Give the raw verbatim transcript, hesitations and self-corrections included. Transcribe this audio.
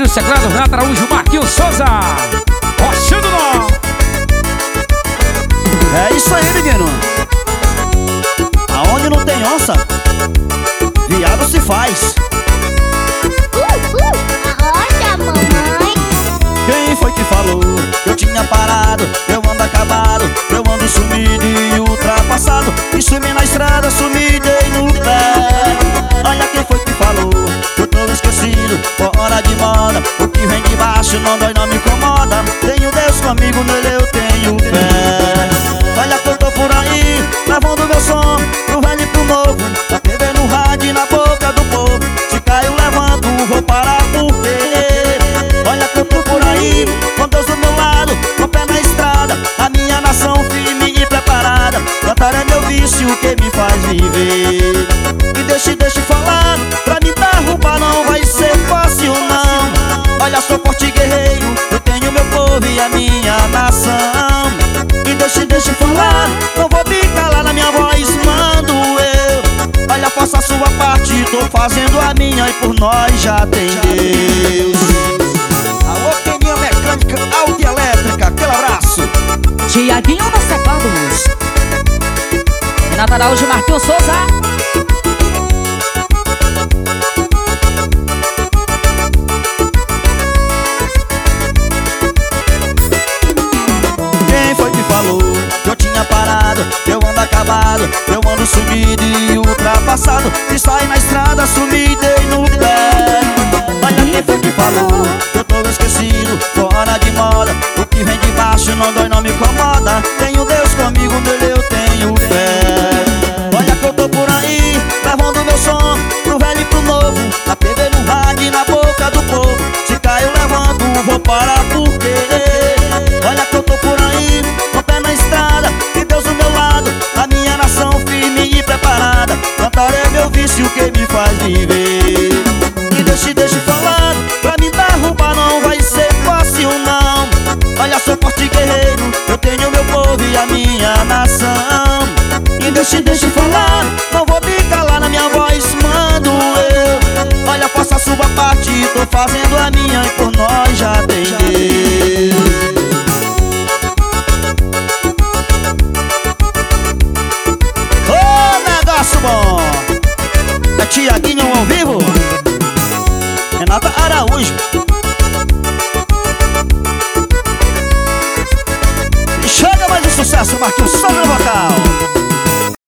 nos teclados, Renato Araújo, Marquinhos Souza. Rochando nó. É isso aí, menino. Aonde não tem onça, viado se faz. Uh, uh, arrocha, mamãe. Quem foi que falou? Eu tinha parado, eu ando acabado, eu ando sumido e ultrapassado. E sumi na estrada, sumi dei no pé. Olha quem foi que falou, eu tô esquecido, fora de moda. O que vem de baixo não dói, não me incomoda. Tenho Deus comigo, nele eu tenho fé. Olha que eu tô por aí, levando meu som pro velho e pro novo. Na T V, no rádio e na boca do povo. Se cai eu levanto, vou parar por quê? Olha que eu tô por aí, com Deus do meu lado, com o pé na estrada. A minha nação firme e preparada. Cantar é meu vício que me faz viver. E deixe, deixe falar, pra me derrubar não vai ser fácil não. Olha, sou forte e guerreiro, eu tenho meu povo e a minha nação. E deixe, deixe falar, não vou me calar, na minha voz mando eu. Olha, faça a sua parte, tô fazendo a minha e por nós já tem Deus. Alô, Keninha Mecânica Auto e Elétrica, aquele abraço. Tiaguinho nos teclados, Renato Araújo, Marquinhos Souza. Quem foi que falou que eu tinha parado, eu ando acabado, eu ando sumido e ultrapassado. E sai na estrada, sumi dei no pé. Olha quem foi que falou que eu tô esquecido, fora de moda. O que vem de baixo não dói, não me incomoda. Tenho Deus comigo, nele eu tenho fé. Olha que eu tô por aí, levando meu som pro velho e pro novo. Na T V, no rádio e na boca do povo. Se cai eu levanto, vou parar por quê? Olha que eu tô por aí, com o pé na estrada, e Deus do meu lado, a minha nação firme e preparada. Cantar é meu vício que me faz viver. E deixe, deixe falar, pra me derrubar não vai ser fácil não. Olha, sou forte e guerreiro, eu tenho meu povo e a minha nação. E deixe, deixe falar, não vou me calar, na minha voz mando eu. Olha, faça a sua parte, tô fazendo a minha e por nós já tem Deus. Negócio bom, é Tiaguinho ao vivo, Renata Araújo. E chega mais um sucesso, Marquinhos Souza no vocal.